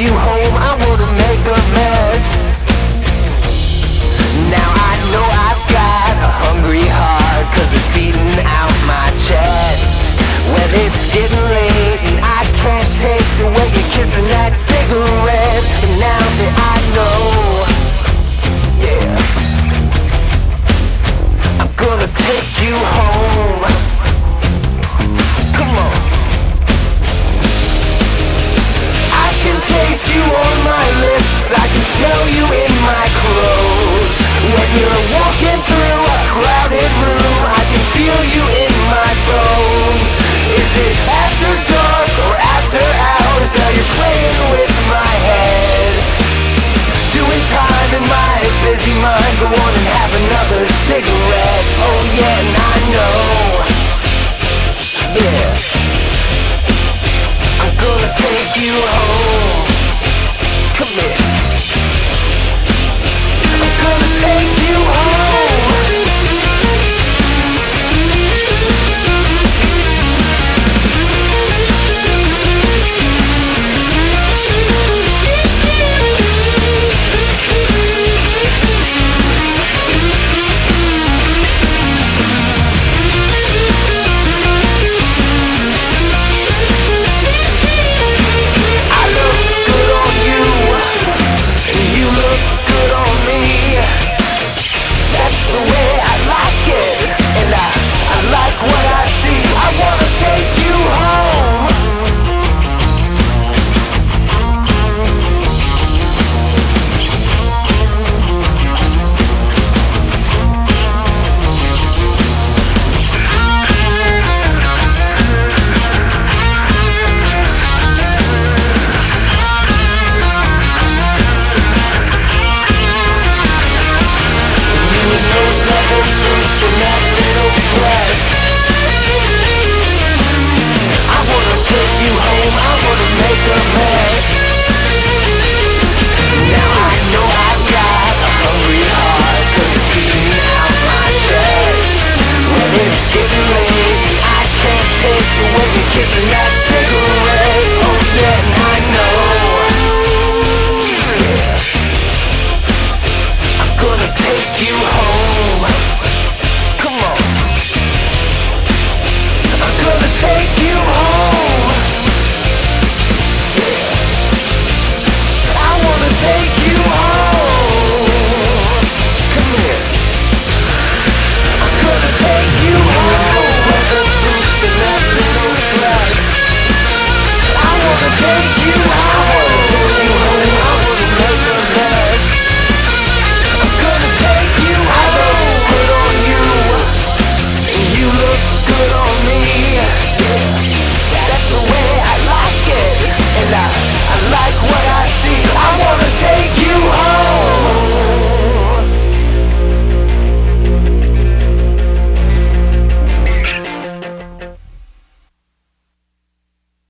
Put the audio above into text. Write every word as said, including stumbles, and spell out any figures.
you home, I wanna make a mess. Now I know I've got a hungry heart, cause it's beating out my chest. Well, it's getting late and I can't take the way you're kissing that cigarette. And now that I know, yeah, I'm gonna take you home. Come on. I can taste you on my lips, I can smell you in my clothes. When you're walking through a crowded room, I can feel you in my bones. Is it after dark or after hours? Now you're playing with my head, doing time in my busy mind. Go on and have another cigarette. Oh yeah, and I know, yeah, I'm gonna take you home. Come here, I'm gonna take you home. The way I like it, and I, I like what I see. I wanna take you home. In that little dress, I wanna take you home, I wanna make a